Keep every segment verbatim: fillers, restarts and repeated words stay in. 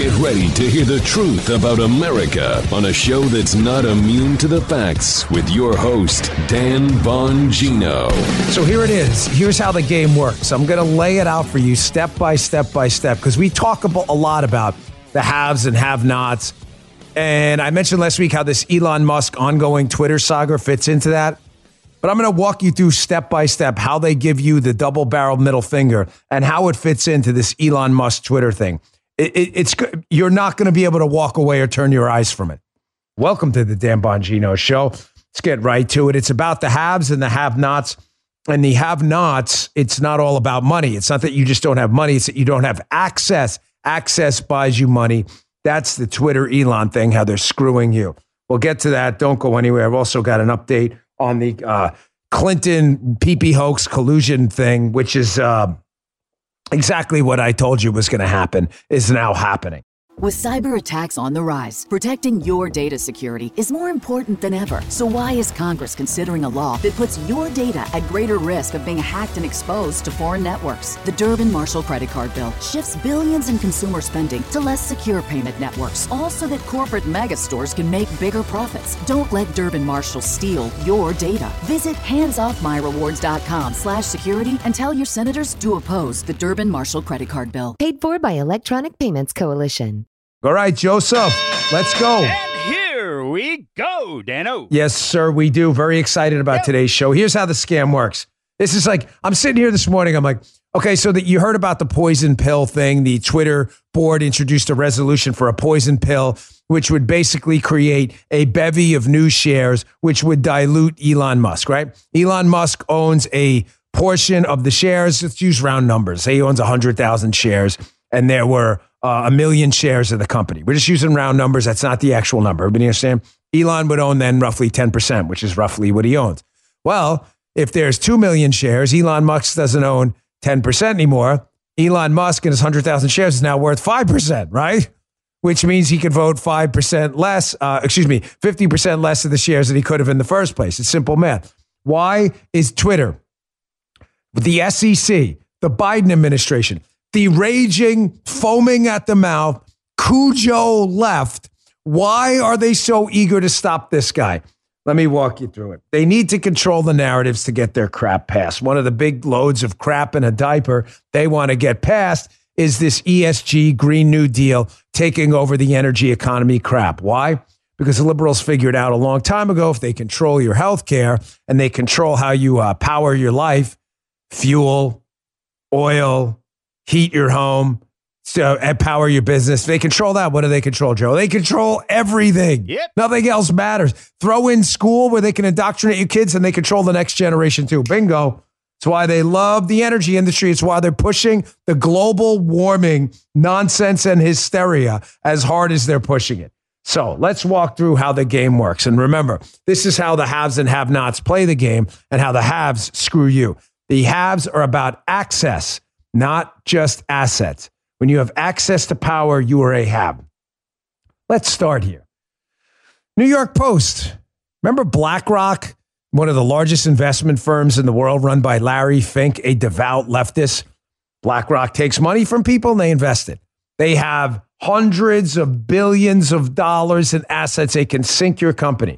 Get ready to hear the truth about America on a show that's not immune to the facts with your host, Dan Bongino. So here it is. Here's how the game works. I'm going to lay it out for you step by step by step because we talk about a lot about the haves and have-nots. And I mentioned last week how this Elon Musk ongoing Twitter saga fits into that. But I'm going to walk you through step by step how they give you the double-barreled middle finger and how it fits into this Elon Musk Twitter thing. It, it, it's you're not going to be able to walk away or turn your eyes from it. Welcome to the Dan Bongino Show. Let's get right to it. It's about the haves and the have-nots. And the have-nots, it's not all about money. It's not that you just don't have money. It's that you don't have access. Access buys you money. That's the Twitter Elon thing, how they're screwing you. We'll get to that. Don't go anywhere. I've also got an update on the uh, Clinton P P hoax collusion thing, which is uh, exactly what I told you was going to happen, is now happening. With cyber attacks on the rise, protecting your data security is more important than ever. So why is Congress considering a law that puts your data at greater risk of being hacked and exposed to foreign networks? The Durbin-Marshall credit card bill shifts billions in consumer spending to less secure payment networks, all so that corporate mega stores can make bigger profits. Don't let Durbin-Marshall steal your data. Visit handsoffmyrewards.com slash security and tell your senators to oppose the Durbin-Marshall credit card bill. Paid for by Electronic Payments Coalition. All right, Joseph, let's go. And here we go, Dano. Yes, sir, we do. Very excited about yep. today's show. Here's how the scam works. This is like, I'm sitting here this morning. I'm like, okay, so that you heard about the poison pill thing. The Twitter board introduced a resolution for a poison pill, which would basically create a bevy of new shares, which would dilute Elon Musk, right? Elon Musk owns a portion of the shares. Let's use round numbers. Say he owns one hundred thousand shares, and there were Uh, a million shares of the company. We're just using round numbers. That's not the actual number. Everybody understand? Elon would own then roughly ten percent, which is roughly what he owns. Well, if there's two million shares, Elon Musk doesn't own ten percent anymore. Elon Musk and his one hundred thousand shares is now worth five percent, right? Which means he could vote five percent less, uh, excuse me, fifty percent less of the shares than he could have in the first place. It's simple math. Why is Twitter, the S E C, the Biden administration, the raging, foaming at the mouth, Cujo left, why are they so eager to stop this guy? Let me walk you through it. They need to control the narratives to get their crap passed. One of the big loads of crap in a diaper they want to get passed is this E S G Green New Deal taking over the energy economy crap. Why? Because the liberals figured out a long time ago, if they control your health care and they control how you uh, power your life, fuel, oil, heat your home, so and power your business. They control that. What do they control, Joe? They control everything. Yep. Nothing else matters. Throw in school where they can indoctrinate your kids and they control the next generation too. Bingo. It's why they love the energy industry. It's why they're pushing the global warming nonsense and hysteria as hard as they're pushing it. So let's walk through how the game works. And remember, this is how the haves and have-nots play the game and how the haves screw you. The haves are about access, not just assets. When you have access to power, you are a have. Let's start here. New York Post. Remember BlackRock, one of the largest investment firms in the world, run by Larry Fink, a devout leftist? BlackRock takes money from people and they invest it. They have hundreds of billions of dollars in assets. They can sink your company.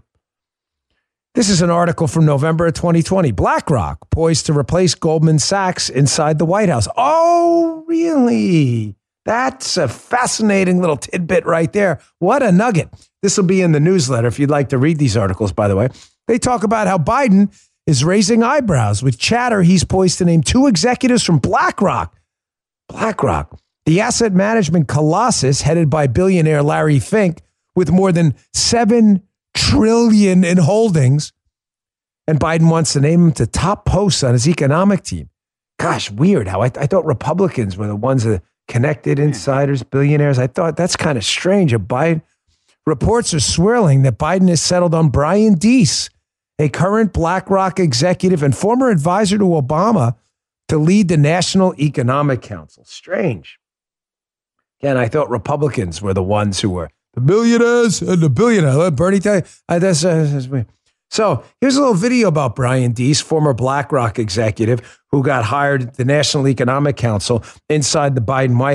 This is an article from November of twenty twenty. BlackRock poised to replace Goldman Sachs inside the White House. Oh, really? That's a fascinating little tidbit right there. What a nugget. This will be in the newsletter if you'd like to read these articles, by the way. They talk about how Biden is raising eyebrows with chatter he's poised to name two executives from BlackRock. BlackRock, the asset management colossus headed by billionaire Larry Fink with more than seven trillion in holdings, and Biden wants to name him to top posts on his economic team. Gosh, weird how I, I thought Republicans were the ones that connected insiders, billionaires. I thought that's kind of strange. A Biden reports are swirling that Biden has settled on Brian Deese, a current BlackRock executive and former advisor to Obama, to lead the National Economic Council. Strange. Again, I thought Republicans were the ones who were the billionaires and the billionaire. Let Bernie tell you. I, that's, uh, that's me. So here's a little video about Brian Deese, former BlackRock executive who got hired at the National Economic Council inside the Biden White House.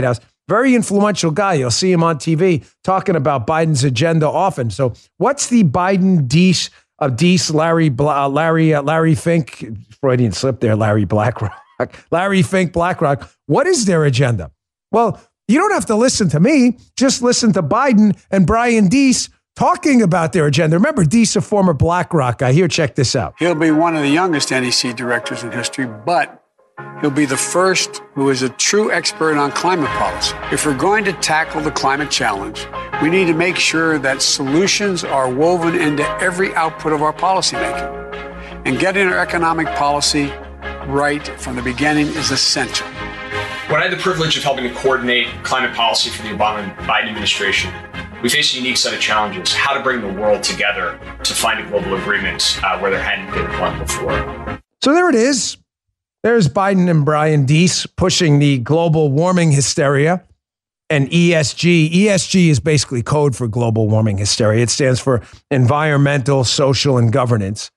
Very influential guy. You'll see him on T V talking about Biden's agenda often. So what's the Biden Deese of Deese, Larry, Bla, uh, Larry, uh, Larry Fink, Freudian slip there, Larry BlackRock, Larry Fink, BlackRock. What is their agenda? Well, you don't have to listen to me. Just listen to Biden and Brian Deese talking about their agenda. Remember, Deese, a former BlackRock guy. Here, check this out. He'll be one of the youngest N E C directors in history, but he'll be the first who is a true expert on climate policy. If we're going to tackle the climate challenge, we need to make sure that solutions are woven into every output of our policymaking. And getting our economic policy right from the beginning is essential. When I had the privilege of helping to coordinate climate policy for the Obama Biden administration, we face a unique set of challenges: how to bring the world together to find a global agreement uh, where there hadn't been one before. So there it is. There's Biden and Brian Deese pushing the global warming hysteria and E S G. E S G is basically code for global warming hysteria. It stands for environmental, social, and governance.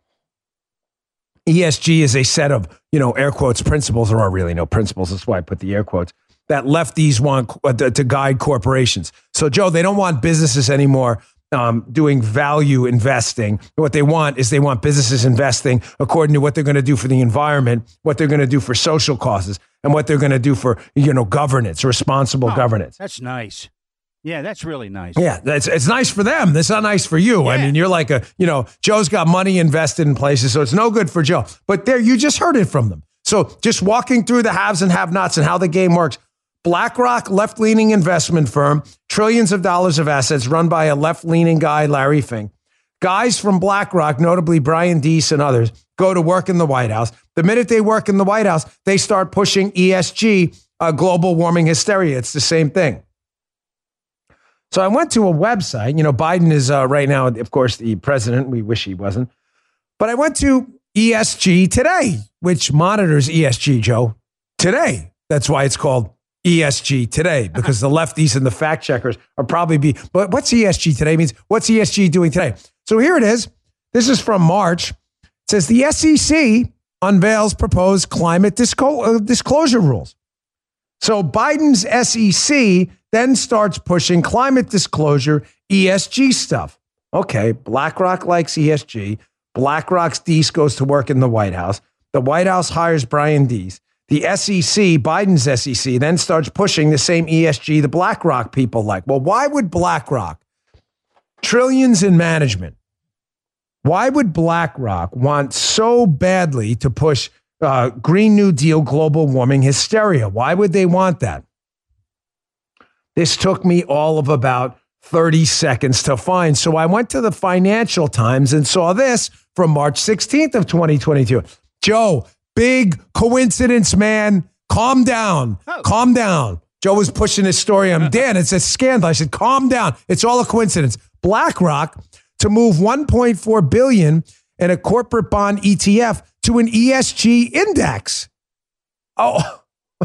E S G is a set of, you know, air quotes, principles. There are really no principles. That's why I put the air quotes, that lefties want to, to guide corporations. So, Joe, they don't want businesses anymore um, doing value investing. What they want is they want businesses investing according to what they're going to do for the environment, what they're going to do for social causes, and what they're going to do for, you know, governance, responsible Oh, governance. That's nice. Yeah, that's really nice. Yeah, that's it's nice for them. That's not nice for you. Yeah. I mean, you're like a, you know, Joe's got money invested in places, so it's no good for Joe. But there, you just heard it from them. So just walking through the haves and have-nots and how the game works. BlackRock, left-leaning investment firm, trillions of dollars of assets run by a left-leaning guy, Larry Fink. Guys from BlackRock, notably Brian Deese and others, go to work in the White House. The minute they work in the White House, they start pushing E S G, uh, global warming hysteria. It's the same thing. So I went to a website. You know, Biden is uh, right now, of course, the president. We wish he wasn't. But I went to E S G Today, which monitors E S G, Joe, today. That's why it's called E S G Today, because the lefties and the fact checkers are probably be, but what's E S G Today means? What's E S G doing today? So here it is. This is from March. It says the S E C unveils proposed climate disco- uh, disclosure rules. So Biden's S E C then starts pushing climate disclosure, E S G stuff. Okay, BlackRock likes E S G. BlackRock's Deese goes to work in the White House. The White House hires Brian Deese. The S E C, Biden's S E C, then starts pushing the same E S G the BlackRock people like. Well, why would BlackRock, trillions in management, why would BlackRock want so badly to push uh, Green New Deal global warming hysteria? Why would they want that? This took me all of about thirty seconds to find. So I went to the Financial Times and saw this from March sixteenth of twenty twenty-two. Joe, big coincidence, man. Calm down. Oh. Calm down. Joe was pushing his story. I'm Dan. It's a scandal. I said, calm down. It's all a coincidence. BlackRock to move one point four billion dollars in a corporate bond E T F to an E S G index. Oh,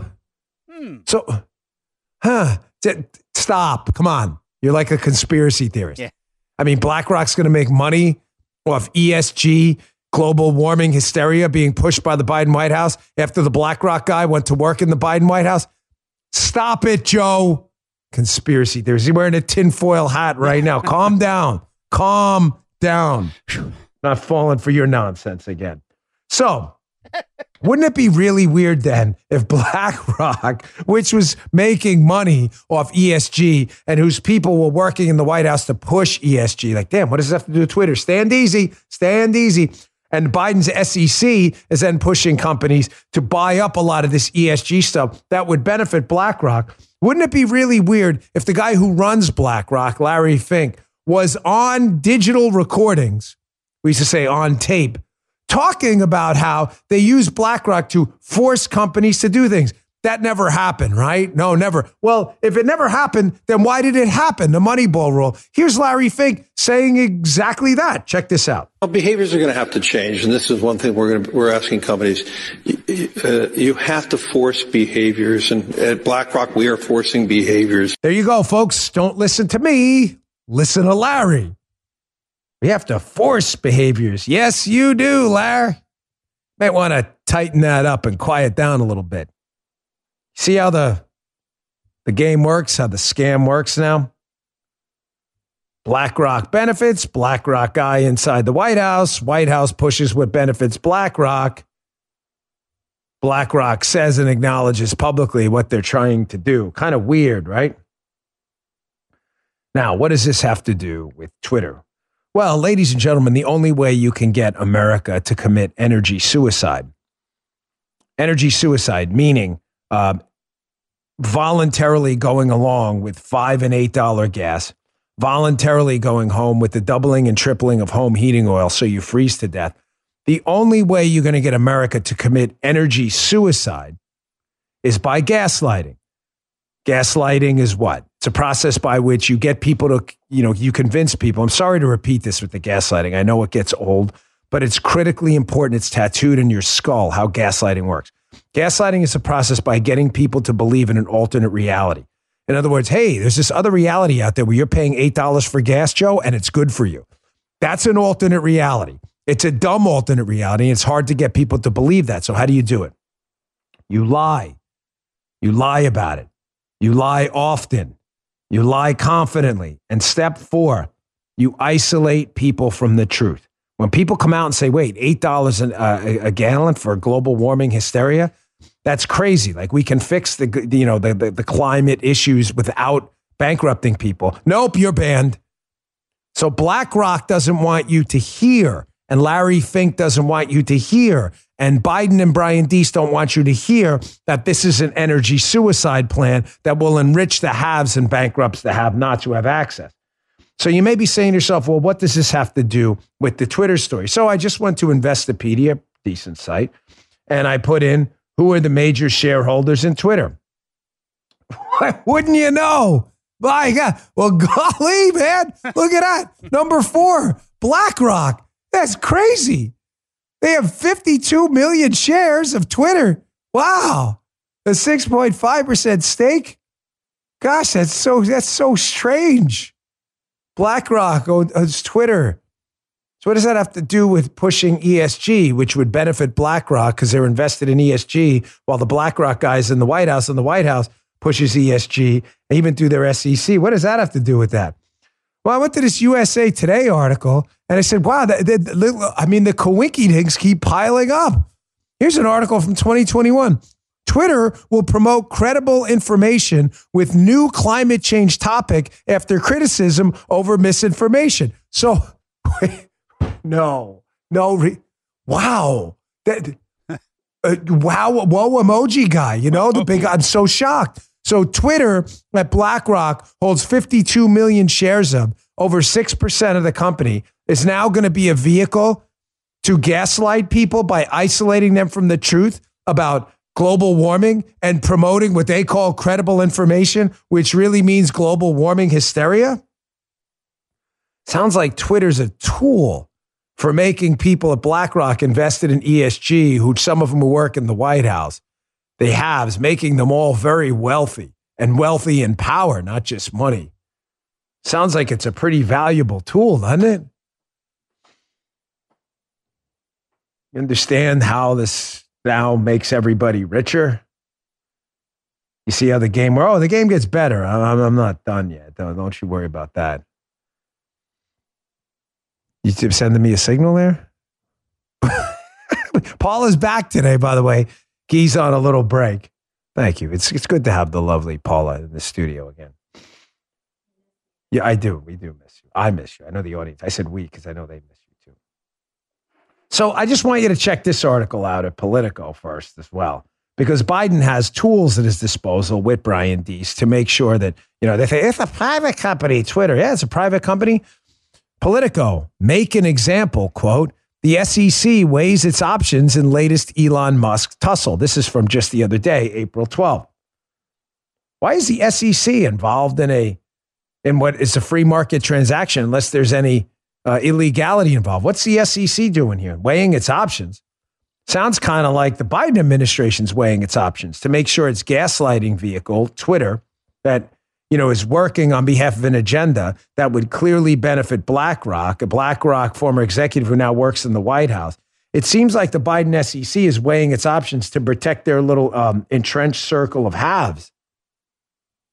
Hmm. so, huh? Stop. Come on. You're like a conspiracy theorist. Yeah. I mean, BlackRock's going to make money off E S G, global warming hysteria being pushed by the Biden White House after the BlackRock guy went to work in the Biden White House. Stop it, Joe. Conspiracy theorist. He's wearing a tinfoil hat right now. Calm down. Calm down. Not falling for your nonsense again. So, wouldn't it be really weird then if BlackRock, which was making money off E S G and whose people were working in the White House to push E S G, like, damn, what does this have to do with Twitter? Stand easy, stand easy. And Biden's S E C is then pushing companies to buy up a lot of this E S G stuff that would benefit BlackRock. Wouldn't it be really weird if the guy who runs BlackRock, Larry Fink, was on digital recordings, we used to say on tape, talking about how they use BlackRock to force companies to do things? That never happened, right? No, never. Well, if it never happened, then why did it happen? The Moneyball rule. Here's Larry Fink saying exactly that. Check this out. Well, behaviors are going to have to change, and this is one thing we're going to, we're asking companies. Uh, you have to force behaviors, and at BlackRock, we are forcing behaviors. There you go, folks. Don't listen to me. Listen to Larry. We have to force behaviors. Yes, you do, Larry. Might want to tighten that up and quiet down a little bit. See how the the game works, how the scam works now. BlackRock benefits, BlackRock guy inside the White House. White House pushes what benefits BlackRock. BlackRock says and acknowledges publicly what they're trying to do. Kind of weird, right? Now, what does this have to do with Twitter? Well, ladies and gentlemen, the only way you can get America to commit energy suicide, energy suicide, meaning uh, voluntarily going along with five and eight dollar gas, voluntarily going home with the doubling and tripling of home heating oil so you freeze to death. The only way you're going to get America to commit energy suicide is by gaslighting. Gaslighting is what? It's a process by which you get people to, you know, you convince people. I'm sorry to repeat this with the gaslighting. I know it gets old, but it's critically important. It's tattooed in your skull how gaslighting works. Gaslighting is a process by getting people to believe in an alternate reality. In other words, hey, there's this other reality out there where you're paying eight dollars for gas, Joe, and it's good for you. That's an alternate reality. It's a dumb alternate reality. And it's hard to get people to believe that. So how do you do it? You lie. You lie about it. You lie often. You lie confidently. And step four, you isolate people from the truth. When people come out and say, wait, eight dollars an, uh, a, a gallon for global warming hysteria, that's crazy. Like we can fix the, you know, the, the, the climate issues without bankrupting people. Nope, you're banned. So BlackRock doesn't want you to hear, and Larry Fink doesn't want you to hear, and Biden and Brian Deese don't want you to hear that this is an energy suicide plan that will enrich the haves and bankrupts the have-nots who have access. So you may be saying to yourself, well, what does this have to do with the Twitter story? So I just went to Investopedia, decent site, and I put in, who are the major shareholders in Twitter? Wouldn't you know? My God. Well, golly, man, look at that. Number four, BlackRock. That's crazy. They have fifty-two million shares of Twitter. Wow. A six point five percent stake. Gosh, that's so, that's so strange. BlackRock owns Twitter. So what does that have to do with pushing E S G, which would benefit BlackRock because they're invested in E S G, while the BlackRock guys in the White House and the White House pushes E S G, even through their S E C. What does that have to do with that? Well, I went to this U S A Today article, and I said, wow, that, that, I mean, the coinky-dinks keep piling up. Here's an article from twenty twenty-one. Twitter will promote credible information with new climate change topic after criticism over misinformation. So, wait, no, no, re, wow. That, uh, wow, whoa emoji guy, you know, the big, I'm so shocked. So Twitter at BlackRock holds fifty-two million shares of, over six percent of the company, is now going to be a vehicle to gaslight people by isolating them from the truth about global warming and promoting what they call credible information, which really means global warming hysteria. Sounds like Twitter's a tool for making people at BlackRock invested in E S G, who some of them who work in the White House. They have, is making them all very wealthy, and wealthy in power, not just money. Sounds like it's a pretty valuable tool, doesn't it? You understand how this now makes everybody richer? You see how the game, oh, the game gets better. I'm, I'm not done yet. Don't, don't you worry about that. You sending me a signal there? Paula's back today, by the way. He's on a little break. Thank you. It's it's good to have the lovely Paula in the studio again. Yeah, I do. We do miss you. I miss you. I know the audience. I said we because I know they miss you too. So I just want you to check this article out at Politico first as well, because Biden has tools at his disposal with Brian Deese to make sure that, you know, they say it's a private company, Twitter. Yeah, it's a private company. Politico, make an example, quote, the S E C weighs its options in latest Elon Musk tussle. This is from just the other day, April twelfth. Why is the S E C involved in a in what is a free market transaction unless there's any uh, illegality involved? What's the S E C doing here? Weighing its options. Sounds kind of like the Biden administration's weighing its options to make sure its gaslighting vehicle, Twitter, that you know, is working on behalf of an agenda that would clearly benefit BlackRock, a BlackRock former executive who now works in the White House. It seems like the Biden S E C is weighing its options to protect their little um, entrenched circle of haves.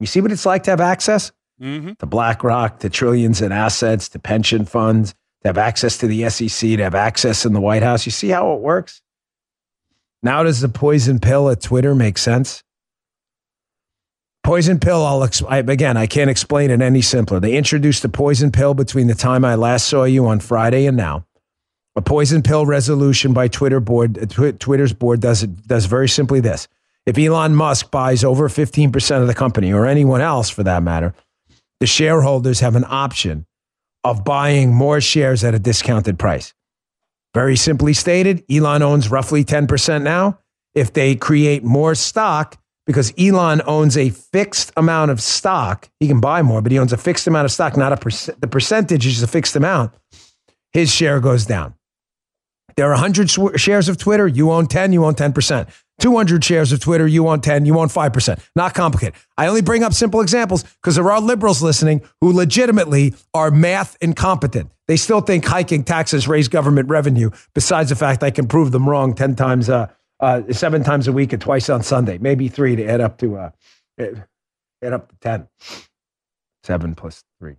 You see what it's like to have access Mm-hmm. to BlackRock, to trillions in assets, to pension funds, to have access to the S E C, to have access in the White House. You see how it works? Now does the poison pill at Twitter make sense? Poison pill, I'll ex- I, again, I can't explain it any simpler. They introduced the poison pill between the time I last saw you on Friday and now. A poison pill resolution by Twitter board, uh, tw- Twitter's board does it, does very simply this. If Elon Musk buys over fifteen percent of the company, or anyone else for that matter, the shareholders have an option of buying more shares at a discounted price. Very simply stated, Elon owns roughly ten percent now. If they create more stock, because Elon owns a fixed amount of stock, he can buy more, but he owns a fixed amount of stock, not a percent. The percentage is a fixed amount. His share goes down. There are one hundred sw- shares of Twitter. You own ten, you own ten percent. two hundred shares of Twitter, you own ten, you own five percent. Not complicated. I only bring up simple examples because there are liberals listening who legitimately are math incompetent. They still think hiking taxes raise government revenue, besides the fact I can prove them wrong ten times, uh, uh, seven times a week and twice on Sunday, maybe three to add up to, uh, add up to ten. Seven plus three.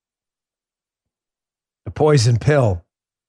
The poison pill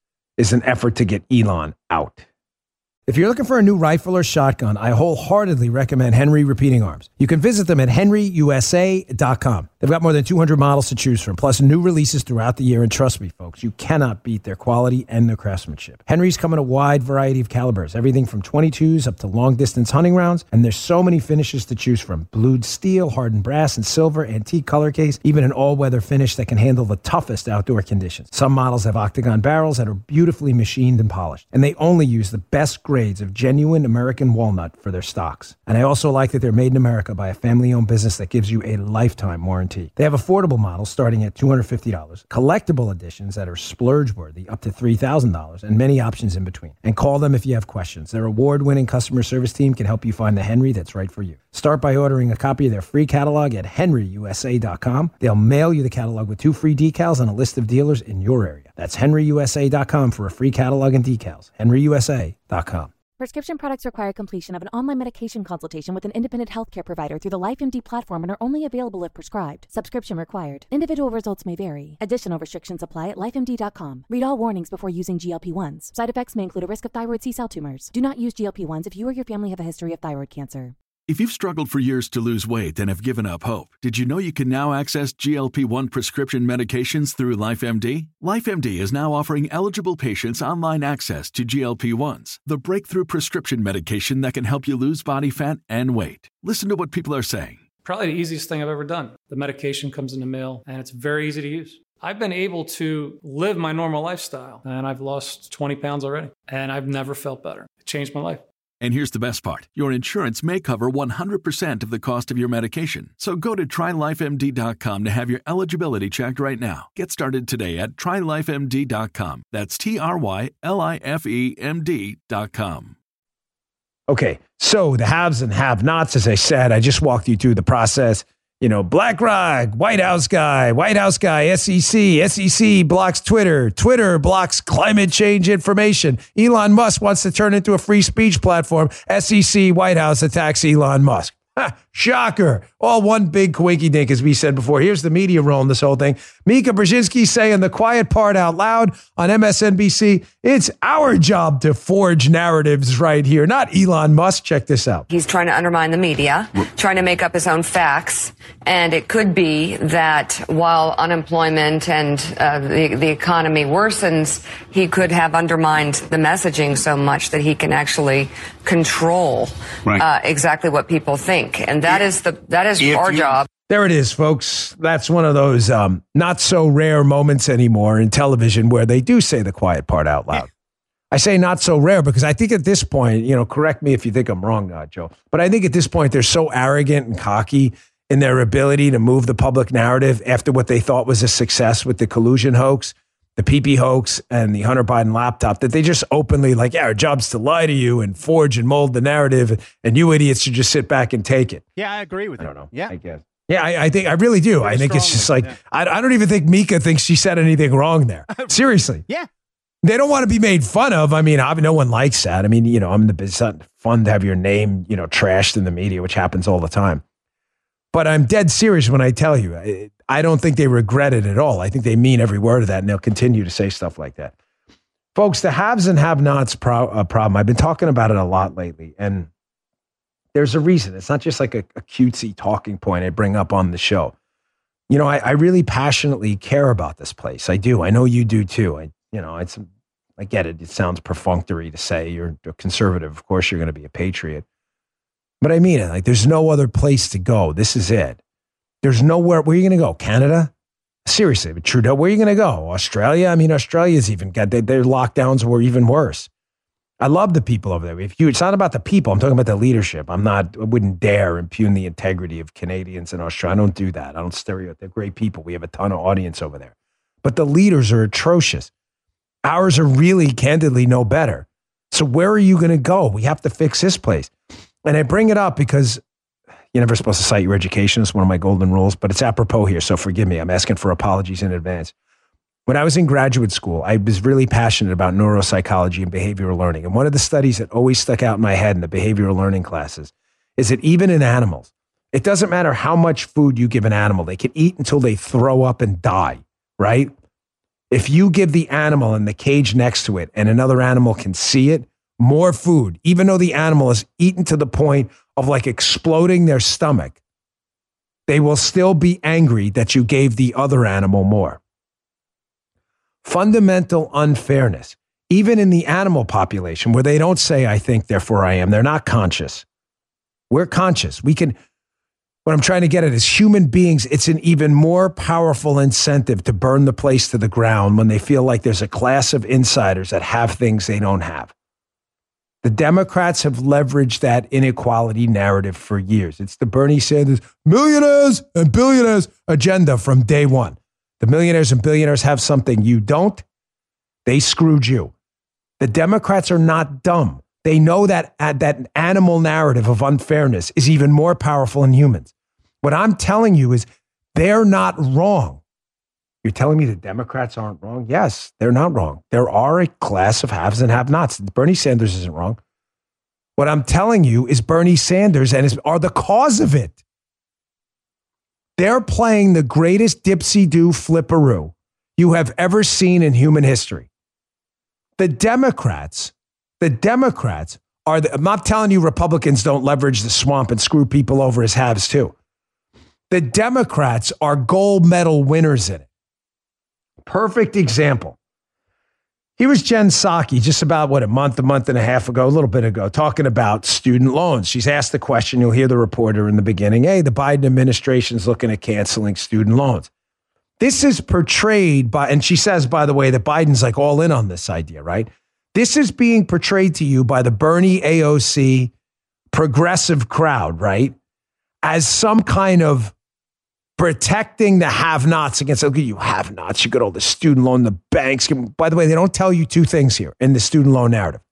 is an effort to get Elon out. If you're looking for a new rifle or shotgun, I wholeheartedly recommend Henry Repeating Arms. You can visit them at henry u s a dot com. They've got more than two hundred models to choose from, plus new releases throughout the year. And trust me, folks, you cannot beat their quality and their craftsmanship. Henry's come in a wide variety of calibers, everything from twenty-twos up to long-distance hunting rounds. And there's so many finishes to choose from. Blued steel, hardened brass and silver, antique color case, even an all-weather finish that can handle the toughest outdoor conditions. Some models have octagon barrels that are beautifully machined and polished. And they only use the best grades of genuine American walnut for their stocks. And I also like that they're made in America by a family-owned business that gives you a lifetime warranty. They have affordable models starting at two hundred fifty dollars, collectible editions that are splurge-worthy up to three thousand dollars, and many options in between. And call them if you have questions. Their award-winning customer service team can help you find the Henry that's right for you. Start by ordering a copy of their free catalog at henry u s a dot com. They'll mail you the catalog with two free decals and a list of dealers in your area. That's henry u s a dot com for a free catalog and decals. henry u s a dot com. Prescription products require completion of an online medication consultation with an independent healthcare provider through the LifeMD platform and are only available if prescribed. Subscription required. Individual results may vary. Additional restrictions apply at life M D dot com. Read all warnings before using G L P ones. Side effects may include a risk of thyroid C-cell tumors. Do not use G L P ones if you or your family have a history of thyroid cancer. If you've struggled for years to lose weight and have given up hope, did you know you can now access G L P one prescription medications through LifeMD? LifeMD is now offering eligible patients online access to G L P ones, the breakthrough prescription medication that can help you lose body fat and weight. Listen to what people are saying. Probably the easiest thing I've ever done. The medication comes in the mail, and it's very easy to use. I've been able to live my normal lifestyle, and I've lost twenty pounds already, and I've never felt better. It changed my life. And here's the best part. Your insurance may cover one hundred percent of the cost of your medication. So go to try life M D dot com to have your eligibility checked right now. Get started today at try life M D dot com. That's T R Y L I F E M D dot com. Okay, so the haves and have-nots, as I said, I just walked you through the process. You know, BlackRock, White House guy, White House guy, S E C, S E C blocks Twitter, Twitter blocks climate change information. Elon Musk wants to turn it into a free speech platform. S E C, White House attacks Elon Musk. Ha, shocker. All one big quinky dink, as we said before. Here's the media rolling this whole thing. Mika Brzezinski saying the quiet part out loud on M S N B C. It's our job to forge narratives right here, not Elon Musk. Check this out. He's trying to undermine the media, trying to make up his own facts. And it could be that while unemployment and uh, the, the economy worsens, he could have undermined the messaging so much that he can actually control right. uh, exactly what people think. And that is the that is if our you, job. There it is, folks. That's one of those um, not so rare moments anymore in television where they do say the quiet part out loud. I say not so rare because I think at this point, you know, correct me if you think I'm wrong, uh, Joe, but I think at this point they're so arrogant and cocky in their ability to move the public narrative after what they thought was a success with the collusion hoax, the P P hoax, and the Hunter Biden laptop, that they just openly like, yeah, our job's to lie to you and forge and mold the narrative, and you idiots should just sit back and take it. Yeah, I agree with I you. don't know. Yeah. I guess. Yeah, I, I think I really do. Pretty I think strongly. It's just like, yeah. I, I don't even think Mika thinks she said anything wrong there. Seriously. Yeah. They don't want to be made fun of. I mean, no one likes that. I mean, you know, I'm the, it's not fun to have your name, you know, trashed in the media, which happens all the time. But I'm dead serious when I tell you, I, I don't think they regret it at all. I think they mean every word of that, and they'll continue to say stuff like that. Folks, the haves and have-nots pro- uh, problem, I've been talking about it a lot lately, and there's a reason. It's not just like a, a cutesy talking point I bring up on the show. You know, I, I really passionately care about this place. I do. I know you do too. I, you know, it's, I get it. It sounds perfunctory to say you're a conservative. Of course, you're going to be a patriot. But I mean it. Like, there's no other place to go. This is it. There's nowhere. Where are you going to go? Canada? Seriously, but Trudeau, where are you going to go? Australia? I mean, Australia's even got their, their lockdowns were even worse. I love the people over there. If you, it's not about the people. I'm talking about the leadership. I'm not. I wouldn't dare impugn the integrity of Canadians and Australia. I don't do that. I don't stereotype. They're great people. We have a ton of audience over there. But the leaders are atrocious. Ours are really, candidly, no better. So where are you going to go? We have to fix this place. And I bring it up because you're never supposed to cite your education. It's one of my golden rules, but it's apropos here, so forgive me. I'm asking for apologies in advance. When I was in graduate school, I was really passionate about neuropsychology and behavioral learning. And one of the studies that always stuck out in my head in the behavioral learning classes is that even in animals, it doesn't matter how much food you give an animal. They can eat until they throw up and die, right? If you give the animal in the cage next to it and another animal can see it, more food, even though the animal is eaten to the point of like exploding their stomach, they will still be angry that you gave the other animal more. Fundamental unfairness, even in the animal population where they don't say, I think, therefore I am. They're not conscious. We're conscious. We can, what I'm trying to get at is human beings, it's an even more powerful incentive to burn the place to the ground when they feel like there's a class of insiders that have things they don't have. The Democrats have leveraged that inequality narrative for years. It's the Bernie Sanders millionaires and billionaires agenda from day one. The millionaires and billionaires have something you don't. They screwed you. The Democrats are not dumb. They know that uh, that animal narrative of unfairness is even more powerful in humans. What I'm telling you is they're not wrong. You're telling me the Democrats aren't wrong? Yes, they're not wrong. There are a class of haves and have-nots. Bernie Sanders isn't wrong. What I'm telling you is Bernie Sanders and his, are the cause of it. They're playing the greatest dipsy-do flipperoo you have ever seen in human history. The Democrats, the Democrats are, the, I'm not telling you Republicans don't leverage the swamp and screw people over as haves too. The Democrats are gold medal winners in it. Perfect example. He was Jen Psaki just about, what, a month, a month and a half ago, a little bit ago, talking about student loans. She's asked the question, you'll hear the reporter in the beginning, hey, the Biden administration's looking at canceling student loans. This is portrayed by, and she says, by the way, that Biden's like all in on this idea, right? This is being portrayed to you by the Bernie A O C progressive crowd, right? As some kind of protecting the have-nots against, look at you have-nots, you got all the student loan, the banks. By the way, they don't tell you two things here in the student loan narrative.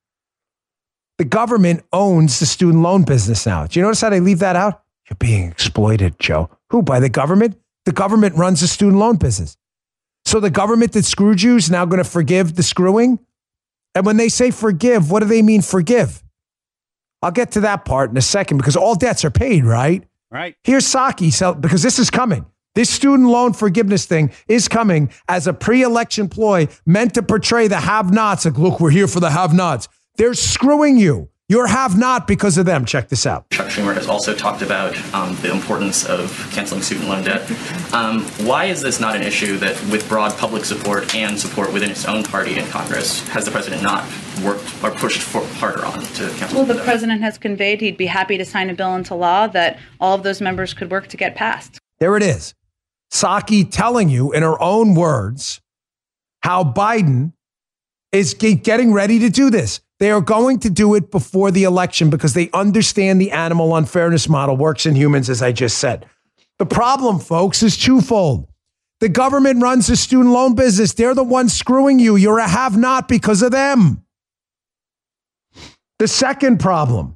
The government owns the student loan business now. Do you notice how they leave that out? You're being exploited, Joe. Who, by the government? The government runs the student loan business. So the government that screwed you is now going to forgive the screwing? And when they say forgive, what do they mean forgive? I'll get to that part in a second because all debts are paid, right? Right. Here's Psaki, so, because this is coming. This student loan forgiveness thing is coming as a pre-election ploy meant to portray the have-nots. Like, look, we're here for the have-nots. They're screwing you. You're have-not because of them. Check this out. Chuck Schumer has also talked about um, the importance of canceling student loan debt. Um, why is this not an issue that, with broad public support and support within its own party in Congress, has the president not worked or pushed for harder on to cancel? Well, the debt? president has conveyed he'd be happy to sign a bill into law that all of those members could work to get passed. There it is. Psaki telling you in her own words how Biden is getting ready to do this. They are going to do it before the election because they understand the animal unfairness model works in humans, as I just said. The problem, folks, is twofold. The government runs the student loan business. They're the ones screwing you. You're a have-not because of them. The second problem,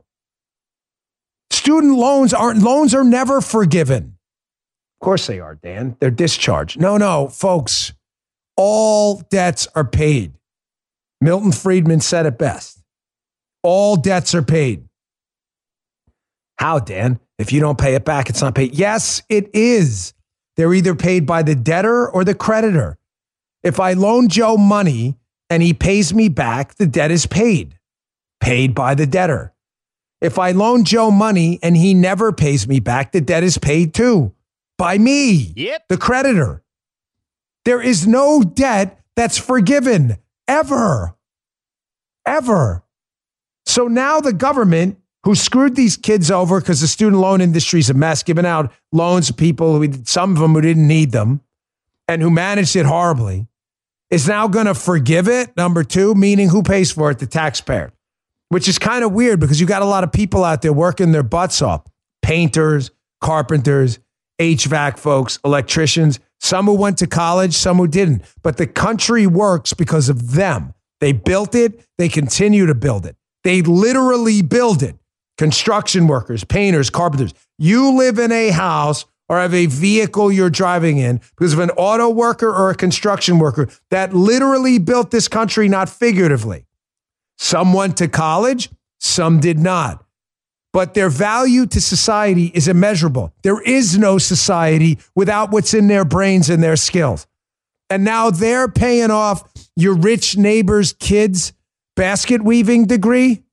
student loans aren't, loans are never forgiven. Of course they are, Dan. They're discharged. No, no, folks, all debts are paid. Milton Friedman said it best. All debts are paid. How, Dan? If you don't pay it back, it's not paid. Yes, it is. They're either paid by the debtor or the creditor. If I loan Joe money and he pays me back, the debt is paid. Paid by the debtor. If I loan Joe money and he never pays me back, the debt is paid too. By me, yep. the creditor. There is no debt that's forgiven, ever. Ever. So now the government, who screwed these kids over because the student loan industry is a mess, giving out loans to people, who, some of them who didn't need them, and who managed it horribly, is now going to forgive it, number two, meaning who pays for it? The taxpayer. Which is kind of weird because you got a lot of people out there working their butts off. Painters, carpenters, H V A C folks, electricians, some who went to college, some who didn't. But the country works because of them. They built it. They continue to build it. They literally build it. Construction workers, painters, carpenters. You live in a house or have a vehicle you're driving in because of an auto worker or a construction worker that literally built this country, not figuratively. Some went to college, some did not. But their value to society is immeasurable. There is no society without what's in their brains and their skills. And now they're paying off your rich neighbor's kid's basket weaving degree,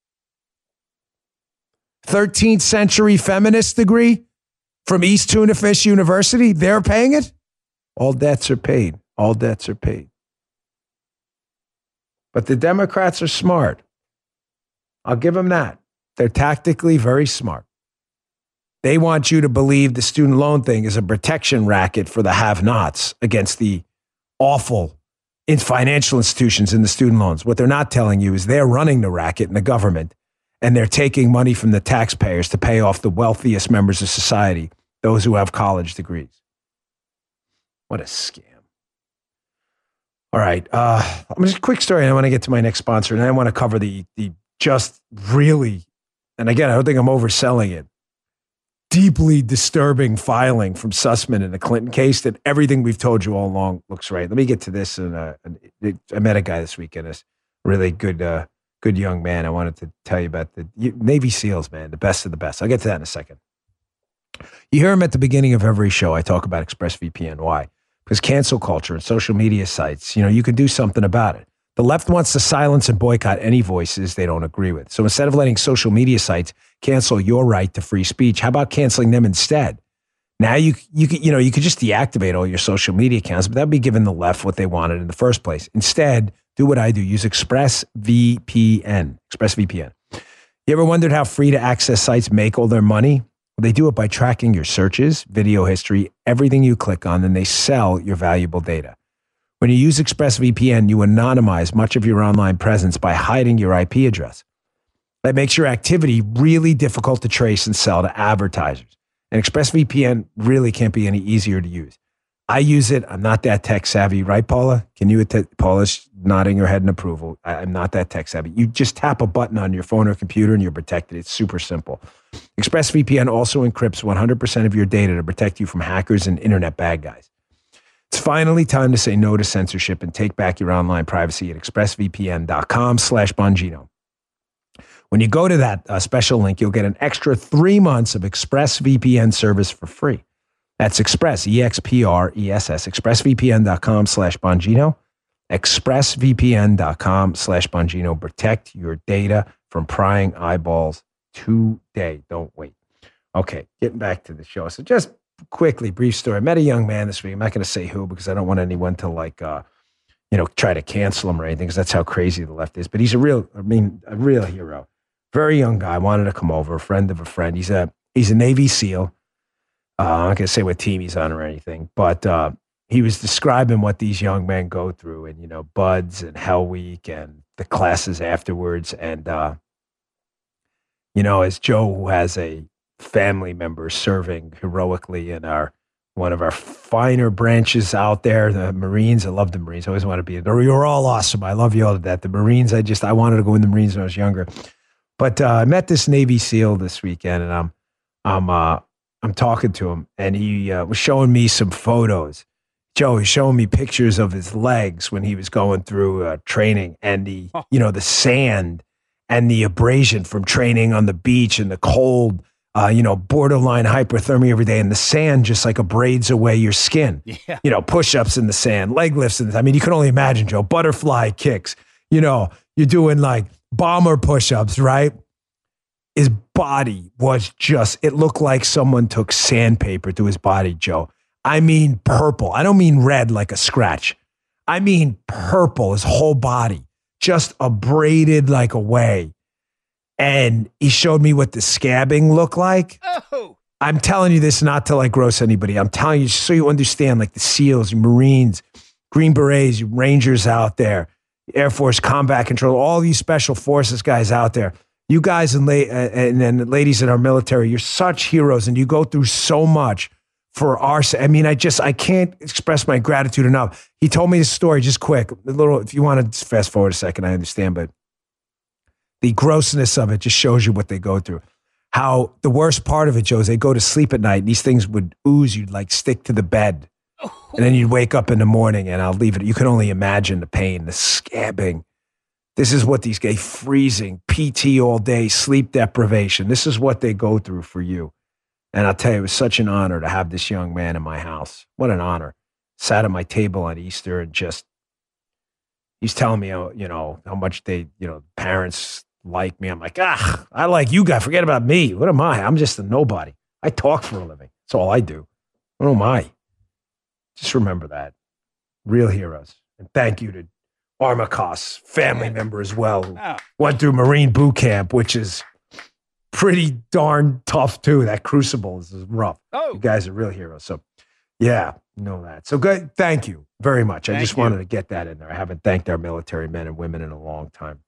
thirteenth century feminist degree from East Tuna Fish University. They're paying it. All debts are paid. All debts are paid. But the Democrats are smart. I'll give them that. They're tactically very smart. They want you to believe the student loan thing is a protection racket for the have-nots against the awful in financial institutions in the student loans. What they're not telling you is they're running the racket in the government, and they're taking money from the taxpayers to pay off the wealthiest members of society, those who have college degrees. What a scam. All right. Uh, just a quick story, and I want to get to my next sponsor, and I want to cover the the just really, and again, I don't think I'm overselling it, deeply disturbing filing from Sussman in the Clinton case that everything we've told you all along looks right. Let me get to this. And uh, I met a guy this weekend, a really good, uh, good young man. I wanted to tell you about the Navy SEALs, man, the best of the best. I'll get to that in a second. You hear him at the beginning of every show. I talk about ExpressVPN. Why? Because cancel culture and social media sites, you know, you can do something about it. The left wants to silence and boycott any voices they don't agree with. So instead of letting social media sites cancel your right to free speech, how about canceling them instead? Now you you could, you know, you could just deactivate all your social media accounts, but that'd be giving the left what they wanted in the first place. Instead, do what I do. Use ExpressVPN. ExpressVPN. You ever wondered how free to access sites make all their money? Well, they do it by tracking your searches, video history, everything you click on, and they sell your valuable data. When you use ExpressVPN, you anonymize much of your online presence by hiding your I P address. That makes your activity really difficult to trace and sell to advertisers. And ExpressVPN really can't be any easier to use. I use it. I'm not that tech savvy, right, Paula? Can you attest? Paula's nodding her head in approval. I, I'm not that tech savvy. You just tap a button on your phone or computer and you're protected. It's super simple. ExpressVPN also encrypts one hundred percent of your data to protect you from hackers and internet bad guys. It's finally time to say no to censorship and take back your online privacy at expressvpn.com slash Bongino. When you go to that uh, special link, you'll get an extra three months of ExpressVPN service for free. That's Express, E X P R E S S, expressvpn.com slash Bongino, expressvpn.com slash Bongino. Protect your data from prying eyeballs today. Don't wait. Okay, getting back to the show. So just quickly, brief story. I met a young man this week. I'm not going to say who because I don't want anyone to like, uh, you know, try to cancel him or anything because that's how crazy the left is. But he's a real, I mean, a real hero. Very young guy. Wanted to come over. A friend of a friend. He's a he's a Navy SEAL. Uh, I'm not going to say what team he's on or anything, but uh, he was describing what these young men go through, and you know, Buds and Hell Week and the classes afterwards. And uh, you know, as Joe, who has a family member serving heroically in our one of our finer branches out there, the Marines. I love the Marines. I always want to be. You're all awesome. I love you all to death. The Marines. I just I wanted to go in the Marines when I was younger. But uh, I met this Navy SEAL this weekend, and I'm I'm uh, I'm talking to him, and he uh, was showing me some photos. Joe, he's showing me pictures of his legs when he was going through uh, training, and the you know the sand and the abrasion from training on the beach and the cold uh, you know, borderline hyperthermia every day, and the sand just like abrades away your skin. Yeah. You know, push-ups in the sand, leg lifts in the, I mean, you can only imagine, Joe, butterfly kicks. You know, you're doing like bomber push-ups, right? His body was just, it looked like someone took sandpaper to his body, Joe. I mean purple. I don't mean red like a scratch. I mean purple, his whole body, just abraded like away. And he showed me what the scabbing looked like. Oh. I'm telling you this not to like gross anybody. I'm telling you so you understand, like the SEALs, Marines, Green Berets, Rangers out there, Air Force Combat Control, all these special forces guys out there. You guys and, la- and, and ladies in our military, you're such heroes and you go through so much for our, I mean, I just, I can't express my gratitude enough. He told me this story just quick, a little, if you want to fast forward a second, I understand, but the grossness of it just shows you what they go through. How the worst part of it, Joe, is they go to sleep at night and these things would ooze, you'd like stick to the bed. And then you'd wake up in the morning and I'll leave it. You can only imagine the pain, the scabbing. This is what these guys, freezing, P T all day, sleep deprivation. This is what they go through for you. And I'll tell you, it was such an honor to have this young man in my house. What an honor. Sat at my table on Easter and just, he's telling me, you know, how much they, you know, parents like me. I'm like, ah, I like you guys. Forget about me. What am I? I'm just a nobody. I talk for a living. That's all I do. What am I? Just remember that. Real heroes. And thank you to Armacost, family member as well, who Oh. went through Marine boot camp, which is pretty darn tough too. That crucible is rough. Oh. You guys are real heroes. So yeah, you know that. So good. Thank you very much. I Thank just you. wanted to get that in there. I haven't thanked our military men and women in a long time.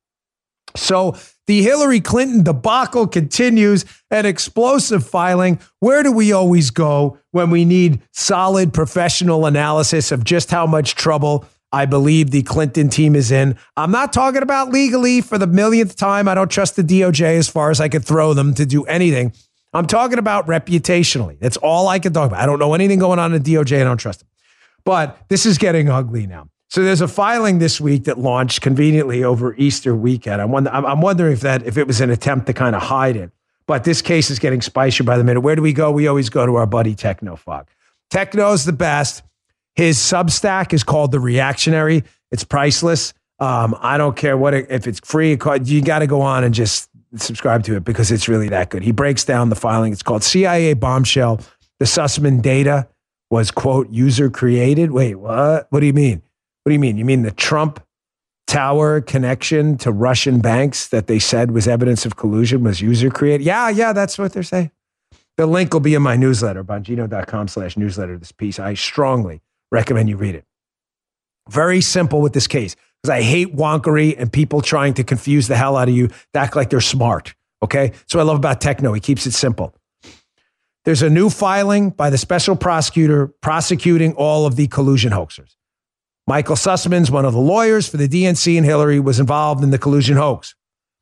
So the Hillary Clinton debacle continues, an explosive filing. Where do we always go when we need solid professional analysis of just how much trouble I believe the Clinton team is in? I'm not talking about legally for the millionth time. I don't trust the D O J as far as I could throw them to do anything. I'm talking about reputationally. That's all I can talk about. I don't know anything going on in the D O J. I don't trust them. But this is getting ugly now. So there's a filing this week that launched conveniently over Easter weekend. I'm, wonder, I'm wondering if that if it was an attempt to kind of hide it. But this case is getting spicier by the minute. Where do we go? We always go to our buddy Technofog. Techno's the best. His Substack is called The Reactionary. It's priceless. Um, I don't care what it, if it's free. You got to go on and just subscribe to it because it's really that good. He breaks down the filing. It's called C I A Bombshell. The Sussman data was, quote, user created. Wait, what? What do you mean? What do you mean? You mean the Trump Tower connection to Russian banks that they said was evidence of collusion was user created? Yeah, yeah, that's what they're saying. The link will be in my newsletter, bongino.com slash newsletter, this piece. I strongly recommend you read it. Very simple with this case, because I hate wonkery and people trying to confuse the hell out of you to act like they're smart, okay? So I love about Techno. He keeps it simple. There's a new filing by the special prosecutor prosecuting all of the collusion hoaxers. Michael Sussman's one of the lawyers for the D N C and Hillary, was involved in the collusion hoax.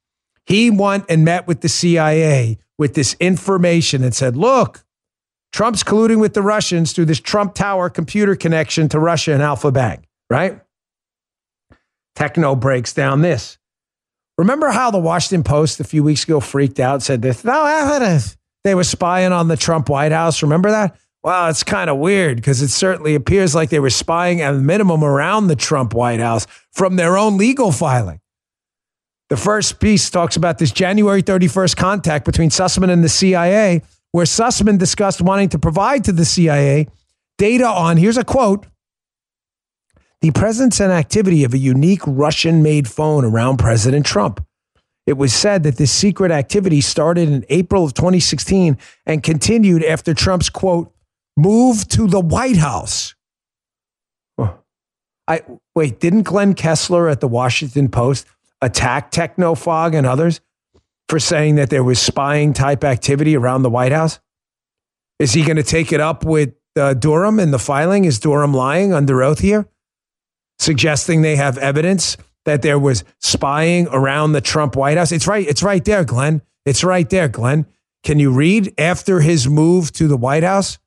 He went and met with the C I A with this information and said, look, Trump's colluding with the Russians through this Trump Tower computer connection to Russia and Alpha Bank, right? Techno breaks down this. Remember how the Washington Post a few weeks ago freaked out and said there's no evidence they were spying on the Trump White House? Remember that? Well, it's kind of weird because it certainly appears like they were spying at a minimum around the Trump White House from their own legal filing. The first piece talks about this January thirty-first contact between Sussman and the C I A, where Sussman discussed wanting to provide to the C I A data on, here's a quote, the presence and activity of a unique Russian-made phone around President Trump. It was said that this secret activity started in April of twenty sixteen and continued after Trump's, quote, move to the White House. Oh. I wait, didn't Glenn Kessler at the Washington Post attack Technofog and others for saying that there was spying type activity around the White House? Is he going to take it up with uh, Durham in the filing? Is Durham lying under oath here, suggesting they have evidence that there was spying around the Trump White House? It's right. It's right there, Glenn. It's right there, Glenn. Can you read after his move to the White House?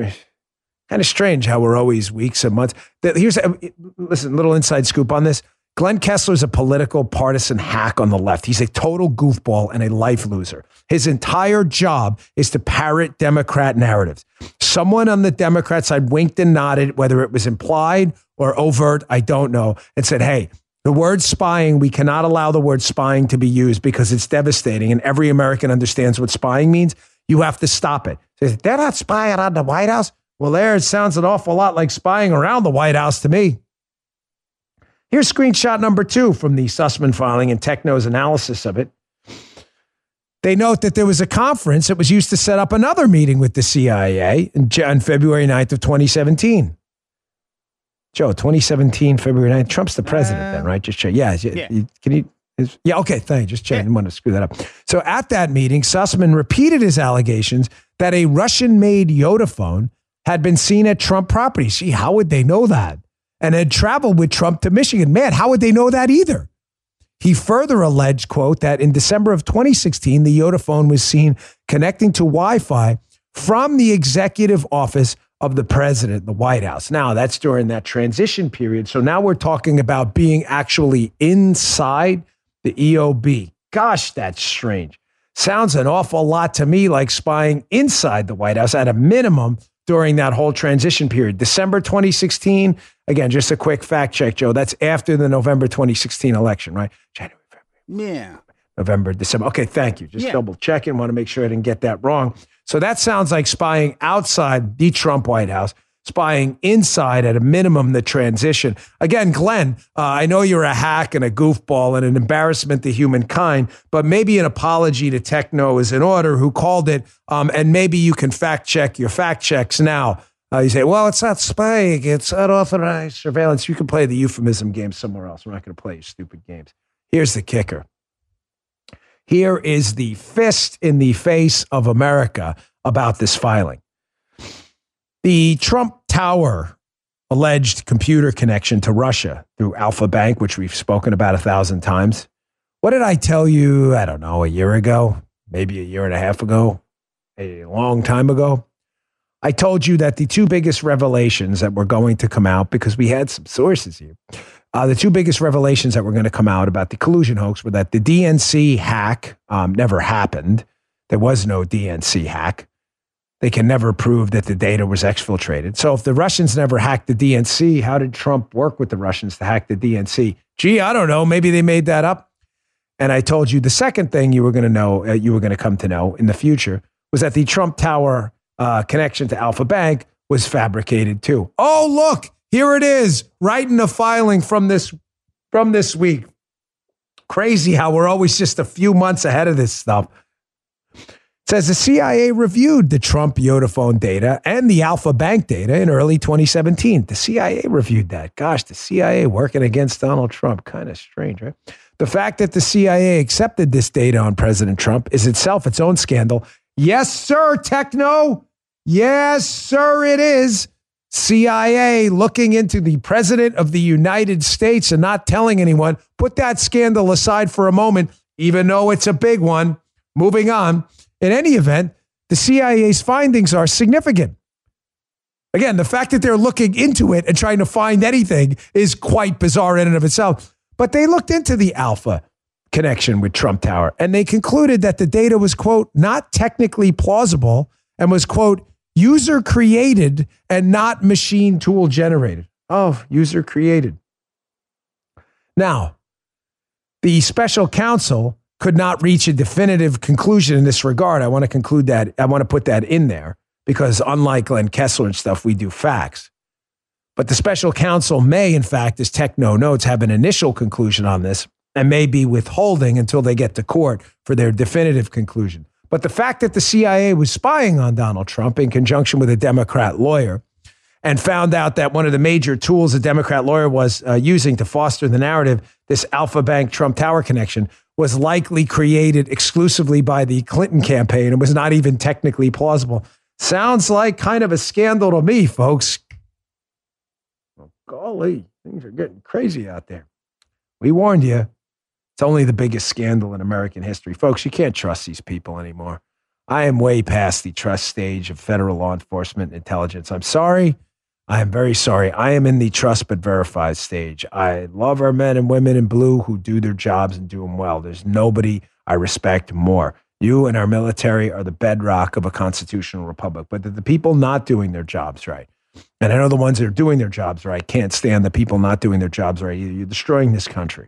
Kind of strange how we're always weeks and months. Here's a, listen, little inside scoop on this. Glenn Kessler's a political partisan hack on the left. He's a total goofball and a life loser. His entire job is to parrot Democrat narratives. Someone on the Democrat side winked and nodded, whether it was implied or overt, I don't know, and said, hey, the word spying, we cannot allow the word spying to be used because it's devastating and every American understands what spying means. You have to stop it. So they're not spying on the White House. Well, there, it sounds an awful lot like spying around the White House to me. Here's screenshot number two from the Sussman filing and Techno's analysis of it. They note that there was a conference that was used to set up another meeting with the C I A on February ninth of twenty seventeen. Joe, twenty seventeen, February ninth. Trump's the president uh, then, right? Just check. Yeah. yeah. Can you? Is, yeah. Okay. Thank you. Just check. Yeah. I didn't want to screw that up. So at that meeting, Sussman repeated his allegations that a Russian-made Yoda phone had been seen at Trump property. See, how would they know that? And had traveled with Trump to Michigan. Man, how would they know that either? He further alleged, quote, that in December of twenty sixteen, the Yoda phone was seen connecting to Wi-Fi from the executive office of the president, the White House. Now, that's during that transition period. So now we're talking about being actually inside the E O B. Gosh, that's strange. Sounds an awful lot to me like spying inside the White House at a minimum during that whole transition period. December twenty sixteen, again, just a quick fact check, Joe. That's after the November twenty sixteen election, right? January, February. Yeah. November, December. Okay, thank you. Just yeah. double checking. Want to make sure I didn't get that wrong. So that sounds like spying outside the Trump White House, spying inside at a minimum the transition. Again, Glenn, uh, I know you're a hack and a goofball and an embarrassment to humankind, but maybe an apology to Techno is in order, who called it, um, and maybe you can fact check your fact checks now. Uh, you say, well, it's not spying, it's unauthorized surveillance. You can play the euphemism game somewhere else. We're not going to play your stupid games. Here's the kicker. Here is the fist in the face of America about this filing. The Trump Tower alleged computer connection to Russia through Alpha Bank, which we've spoken about a thousand times. What did I tell you, I don't know, a year ago, maybe a year and a half ago, a long time ago? I told you that the two biggest revelations that were going to come out, because we had some sources here, uh, the two biggest revelations that were going to come out about the collusion hoax were that the D N C hack um, never happened. There was no D N C hack. They can never prove that the data was exfiltrated. So if the Russians never hacked the D N C, how did Trump work with the Russians to hack the D N C? Gee, I don't know. Maybe they made that up. And I told you the second thing you were going to know, uh, you were going to come to know in the future, was that the Trump Tower uh, connection to Alpha Bank was fabricated too. Oh, look, here it is, right in the filing from this, from this week. Crazy how we're always just a few months ahead of this stuff. It says the C I A reviewed the Trump Yoda phone data and the Alpha Bank data in early twenty seventeen. The C I A reviewed that. Gosh, the C I A working against Donald Trump. Kind of strange, right? The fact that the C I A accepted this data on President Trump is itself its own scandal. Yes, sir, Techno. Yes, sir, it is. C I A looking into the President of the United States and not telling anyone. Put that scandal aside for a moment, even though it's a big one. Moving on. In any event, the C I A's findings are significant. Again, the fact that they're looking into it and trying to find anything is quite bizarre in and of itself. But they looked into the Alpha connection with Trump Tower, and they concluded that the data was, quote, not technically plausible and was, quote, user created and not machine tool generated. Oh, user created. Now, the special counsel could not reach a definitive conclusion in this regard. I want to conclude that. I want to put that in there because unlike Glenn Kessler and stuff, we do facts. But the special counsel may, in fact, as Techno notes, have an initial conclusion on this and may be withholding until they get to court for their definitive conclusion. But the fact that the C I A was spying on Donald Trump in conjunction with a Democrat lawyer and found out that one of the major tools a Democrat lawyer was uh, using to foster the narrative, this Alpha Bank Trump Tower connection, was likely created exclusively by the Clinton campaign and was not even technically plausible. Sounds like kind of a scandal to me, folks. Oh, golly, things are getting crazy out there. We warned you. It's only the biggest scandal in American history. Folks, you can't trust these people anymore. I am way past the trust stage of federal law enforcement intelligence. I'm sorry. I am very sorry. I am in the trust but verify stage. I love our men and women in blue who do their jobs and do them well. There's nobody I respect more. You and our military are the bedrock of a constitutional republic, but the people not doing their jobs right. And I know the ones that are doing their jobs right can't stand the people not doing their jobs right. You're destroying this country.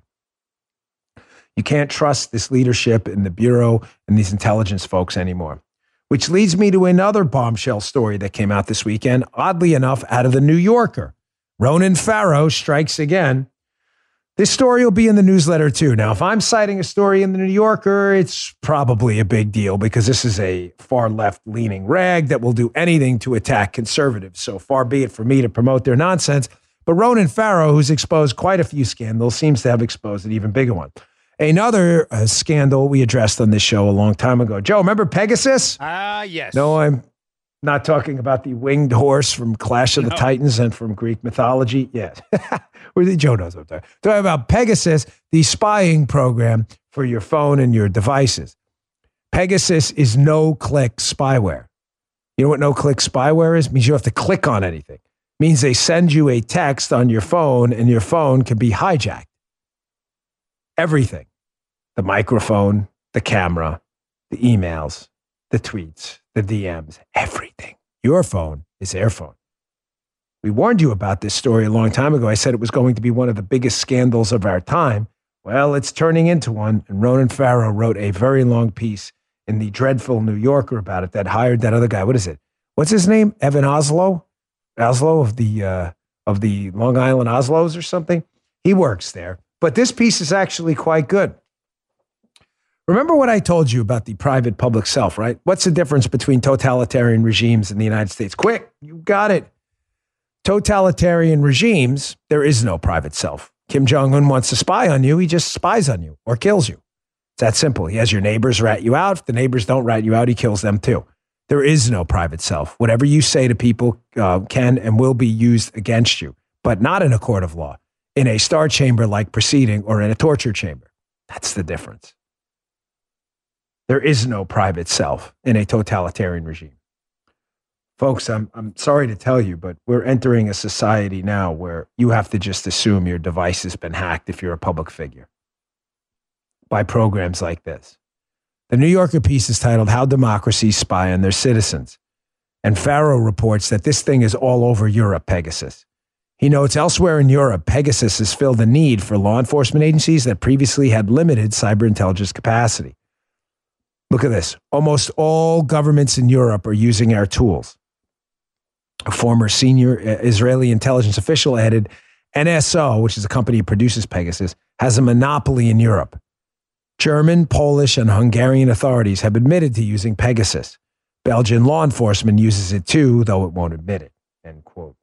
You can't trust this leadership in the Bureau and these intelligence folks anymore. Which leads me to another bombshell story that came out this weekend, oddly enough, out of the New Yorker. Ronan Farrow strikes again. This story will be in the newsletter too. Now, if I'm citing a story in the New Yorker, it's probably a big deal because this is a far left-leaning rag that will do anything to attack conservatives. So far be it for me to promote their nonsense. But Ronan Farrow, who's exposed quite a few scandals, seems to have exposed an even bigger one. Another uh, scandal we addressed on this show a long time ago. Joe, remember Pegasus? Ah, uh, yes. No, I'm not talking about the winged horse from Clash of the no. Titans and from Greek mythology. Yes. Joe knows what I'm talking. Talking about Pegasus, the spying program for your phone and your devices. Pegasus is no-click spyware. You know what no-click spyware is? It means you don't have to click on anything. It means they send you a text on your phone and your phone can be hijacked. Everything, the microphone, the camera, the emails, the tweets, the D Ms, everything. Your phone is their phone. We warned you about this story a long time ago. I said it was going to be one of the biggest scandals of our time. Well, it's turning into one. And Ronan Farrow wrote a very long piece in the dreadful New Yorker about it that hired that other guy. What is it? What's his name? Evan Oslo? Oslo of the, uh, of the Long Island Oslos or something? He works there. But this piece is actually quite good. Remember what I told you about the private-public self, right? What's the difference between totalitarian regimes in the United States? Quick, you got it. Totalitarian regimes, there is no private self. Kim Jong-un wants to spy on you, he just spies on you or kills you. It's that simple. He has your neighbors rat you out. If the neighbors don't rat you out, he kills them too. There is no private self. Whatever you say to people uh, can and will be used against you, but not in a court of law. In a star chamber-like proceeding or in a torture chamber. That's the difference. There is no private self in a totalitarian regime. Folks, I'm, I'm sorry to tell you, but we're entering a society now where you have to just assume your device has been hacked if you're a public figure by programs like this. The New Yorker piece is titled, How Democracies Spy on Their Citizens. And Farrow reports that this thing is all over Europe, Pegasus. He notes elsewhere in Europe, Pegasus has filled a need for law enforcement agencies that previously had limited cyber intelligence capacity. Look at this. Almost all governments in Europe are using our tools. A former senior Israeli intelligence official added, N S O, which is a company that produces Pegasus, has a monopoly in Europe. German, Polish, and Hungarian authorities have admitted to using Pegasus. Belgian law enforcement uses it too, though it won't admit it. End quote.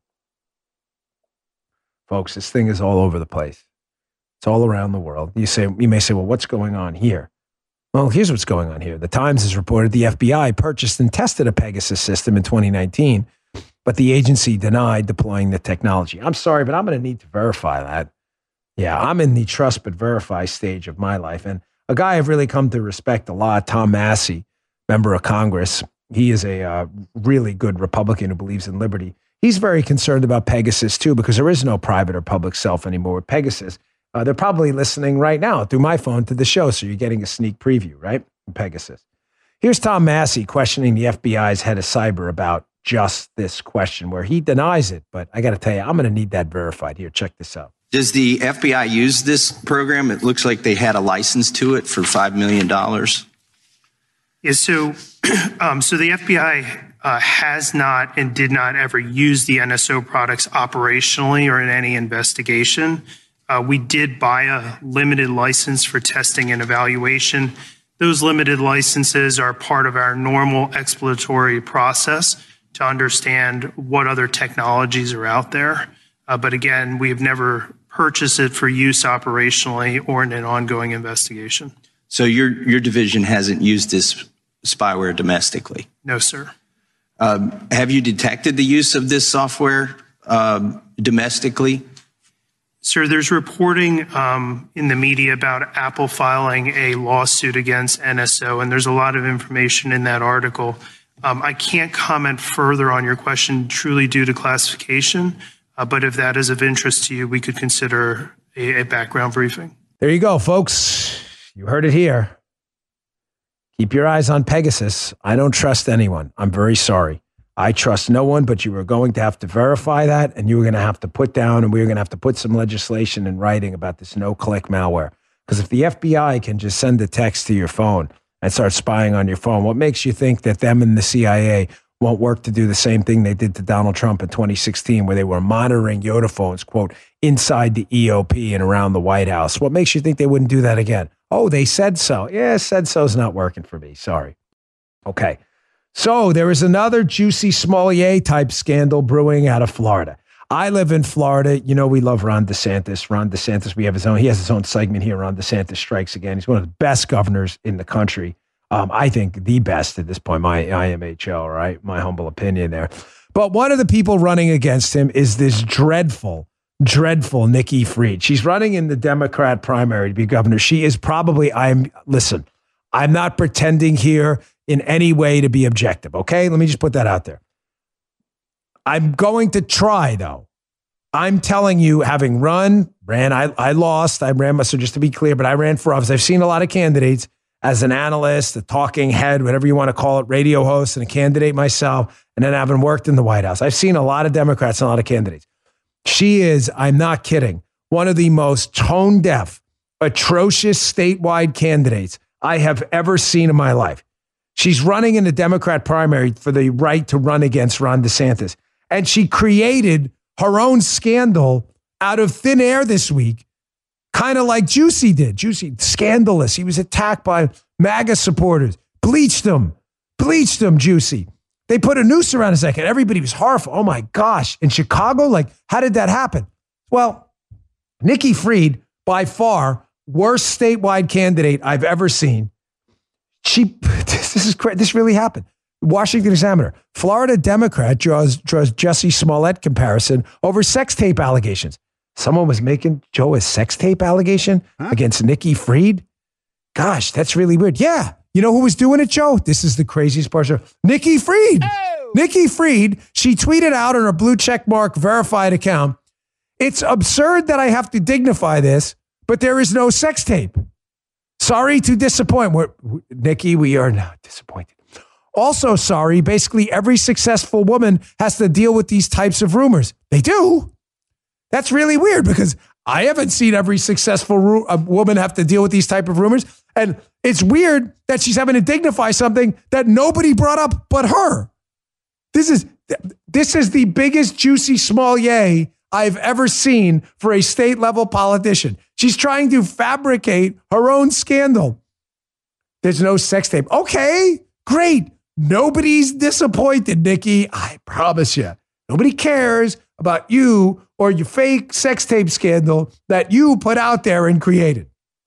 Folks, this thing is all over the place. It's all around the world. You say, you may say, well, what's going on here? Well, here's what's going on here. The Times has reported the F B I purchased and tested a Pegasus system in twenty nineteen, but the agency denied deploying the technology. I'm sorry, but I'm going to need to verify that. Yeah, I'm in the trust but verify stage of my life. And a guy I've really come to respect a lot, Tom Massey, member of Congress. He is a uh, really good Republican who believes in liberty. He's very concerned about Pegasus, too, because there is no private or public self anymore with Pegasus. Uh, they're probably listening right now through my phone to the show, so you're getting a sneak preview, right? Pegasus. Here's Tom Massey questioning the F B I's head of cyber about just this question, where he denies it. But I got to tell you, I'm going to need that verified. Here, check this out. Does the F B I use this program? It looks like they had a license to it for five million dollars. Yeah, so, um, so the F B I uh, has not and did not ever use the N S O products operationally or in any investigation. Uh, we did buy a limited license for testing and evaluation. Those limited licenses are part of our normal exploratory process to understand what other technologies are out there. Uh, but again, we have never purchased it for use operationally or in an ongoing investigation. So your your division hasn't used this spyware domestically? No, sir. Um, have you detected the use of this software um, domestically? Sir, there's reporting um, in the media about Apple filing a lawsuit against N S O, and there's a lot of information in that article Um, I can't comment further on your question truly due to classification, uh, but if that is of interest to you, we could consider a, a background briefing. There you go, folks. You heard it here. Keep your eyes on Pegasus. I don't trust anyone. I'm very sorry. I trust no one, but you were going to have to verify that, and you were going to have to put down, and we were going to have to put some legislation in writing about this no-click malware. Because if the F B I can just send a text to your phone and start spying on your phone, what makes you think that them and the C I A won't work to do the same thing they did to Donald Trump in twenty sixteen, where they were monitoring Yoda phones, quote, inside the E O P and around the White House? What makes you think they wouldn't do that again? Oh, they said so. Yeah, said so's not working for me. Sorry. Okay. So there is another Juicy Smollett type scandal brewing out of Florida. I live in Florida. You know, we love Ron DeSantis. Ron DeSantis, we have his own, he has his own segment here. Ron DeSantis Strikes Again. He's one of the best governors in the country. Um, I think the best at this point, my I M H L, right? My humble opinion there. But one of the people running against him is this dreadful, dreadful Nikki Fried. She's running in the Democrat primary to be governor. She is probably, I'm, listen, I'm not pretending here in any way to be objective, okay? Let me just put that out there. I'm going to try, though. I'm telling you, having run, ran, I, I lost, I ran, so just to be clear, but I ran for office. I've seen a lot of candidates as an analyst, a talking head, whatever you want to call it, radio host, and a candidate myself, and then having worked in the White House. I've seen a lot of Democrats and a lot of candidates. She is, I'm not kidding, one of the most tone-deaf, atrocious statewide candidates I have ever seen in my life. She's running in the Democrat primary for the right to run against Ron DeSantis. And she created her own scandal out of thin air this week, kind of like Juicy did. Juicy, scandalous. He was attacked by MAGA supporters. Bleached him. Bleached him, Juicy. They put a noose around his neck and everybody was horrified. Oh my gosh. In Chicago, like, how did that happen? Well, Nikki Fried, by far, worst statewide candidate I've ever seen. She, this is this really happened. Washington Examiner, Florida Democrat draws draws Jussie Smollett comparison over sex tape allegations. Someone was making Joe a sex tape allegation huh? against Nikki Fried. Gosh, that's really weird. Yeah, you know who was doing it, Joe? This is the craziest part. Nikki Fried. Oh. Nikki Fried. She tweeted out on her blue checkmark verified account. It's absurd that I have to dignify this, but there is no sex tape. Sorry to disappoint. We're, Nikki, we are not disappointed. Also, sorry, basically every successful woman has to deal with these types of rumors. They do. That's really weird because I haven't seen every successful ru- uh, woman have to deal with these type of rumors. And it's weird that she's having to dignify something that nobody brought up but her. This is, this is the biggest Juicy Smollett I've ever seen for a state level politician. She's trying to fabricate her own scandal. There's no sex tape. Okay, great. Nobody's disappointed, Nikki. I promise you. Nobody cares about you or your fake sex tape scandal that you put out there and created.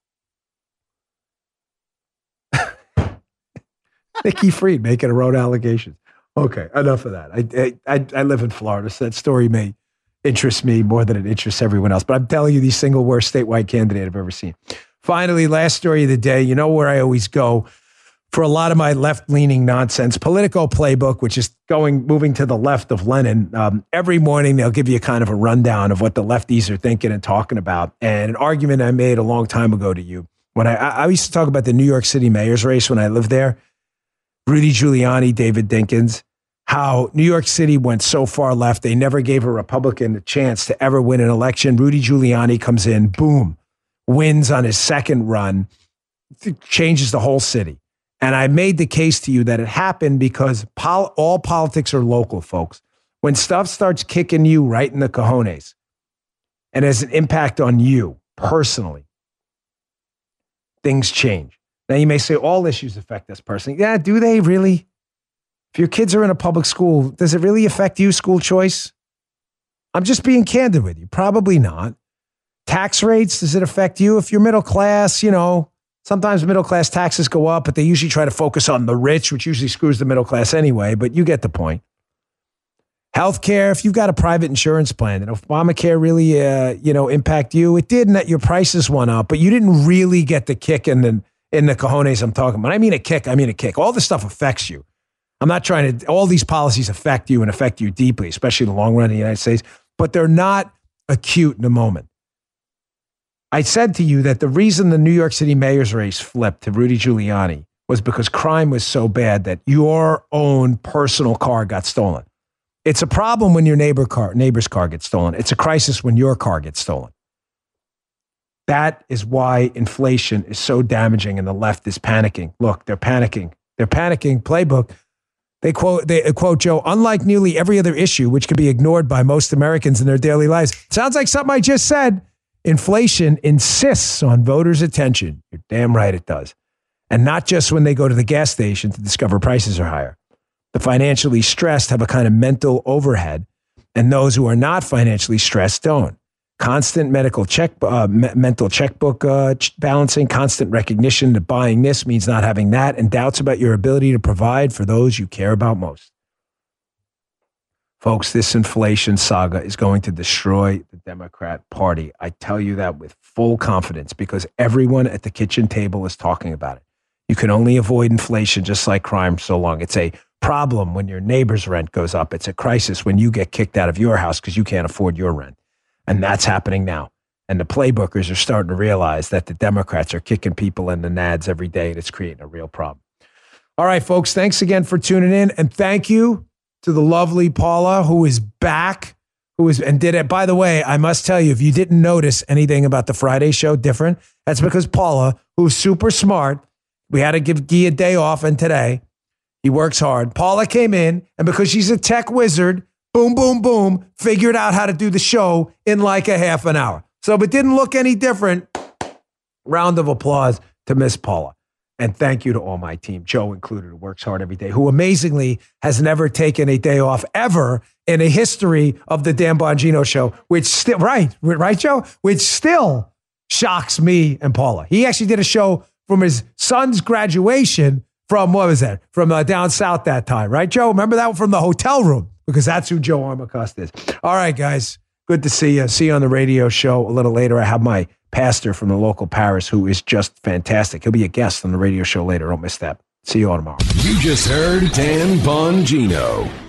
Nikki Fried making her own allegations. Okay, enough of that. I, I, I live in Florida, so that story may interest me more than it interests everyone else. But I'm telling you, the single worst statewide candidate I've ever seen. Finally, last story of the day. You know where I always go for a lot of my left-leaning nonsense, Politico Playbook, which is going moving to the left of Lenin. Um, every morning, they'll give you kind of a rundown of what the lefties are thinking and talking about. And an argument I made a long time ago to you, when I, I used to talk about the New York City mayor's race when I lived there, Rudy Giuliani, David Dinkins, how New York City went so far left, they never gave a Republican a chance to ever win an election. Rudy Giuliani comes in, boom, wins on his second run, changes the whole city. And I made the case to you that it happened because pol- all politics are local, folks. When stuff starts kicking you right in the cojones and has an impact on you personally, things change. Now, you may say all issues affect us personally. Yeah, do they really? If your kids are in a public school, does it really affect you, school choice? I'm just being candid with you. Probably not. Tax rates, does it affect you? If you're middle class, you know, sometimes middle class taxes go up, but they usually try to focus on the rich, which usually screws the middle class anyway, but you get the point. Healthcare, if you've got a private insurance plan, did Obamacare really, uh, you know, impact you? It did, and that your prices went up, but you didn't really get the kick in the, in the cojones I'm talking about. I mean a kick, I mean a kick. All this stuff affects you. I'm not trying to, all these policies affect you and affect you deeply, especially in the long run in the United States, but they're not acute in the moment. I said to you that the reason the New York City mayor's race flipped to Rudy Giuliani was because crime was so bad that your own personal car got stolen. It's a problem when your neighbor car, neighbor's car gets stolen. It's a crisis when your car gets stolen. That is why inflation is so damaging and the left is panicking. Look, they're panicking. They're panicking. Playbook. They quote, they quote, Joe, unlike nearly every other issue, which can be ignored by most Americans in their daily lives. Sounds like something I just said. Inflation insists on voters' attention. You're damn right it does. And not just when they go to the gas station to discover prices are higher. The financially stressed have a kind of mental overhead, and those who are not financially stressed don't. Constant medical check, uh, me- mental checkbook uh, ch- balancing, constant recognition that buying this means not having that, and doubts about your ability to provide for those you care about most. Folks, this inflation saga is going to destroy the Democrat Party. I tell you that with full confidence because everyone at the kitchen table is talking about it. You can only avoid inflation just like crime so long. It's a problem when your neighbor's rent goes up. It's a crisis when you get kicked out of your house because you can't afford your rent. And that's happening now. And the playbookers are starting to realize that the Democrats are kicking people in the nads every day, and it's creating a real problem. All right, folks, thanks again for tuning in. And thank you to the lovely Paula, who is back, who is and did it. By the way, I must tell you, if you didn't notice anything about the Friday show different, that's because Paula, who's super smart, we had to give Guy a day off, and today he works hard. Paula came in, and because she's a tech wizard, boom, boom, boom, figured out how to do the show in like a half an hour. So if it didn't look any different, round of applause to Miss Paula. And thank you to all my team, Joe included, who works hard every day, who amazingly has never taken a day off ever in a history of the Dan Bongino show, which still, right, right, Joe? Which still shocks me and Paula. He actually did a show from his son's graduation from, what was that? From uh, down south that time, right, Joe? Remember that one from the hotel room? Because that's who Joe Armacost is. All right, guys. Good to see you. See you on the radio show a little later. I have my pastor from the local parish who is just fantastic. He'll be a guest on the radio show later. Don't miss that. See you all tomorrow. You just heard Dan Bongino.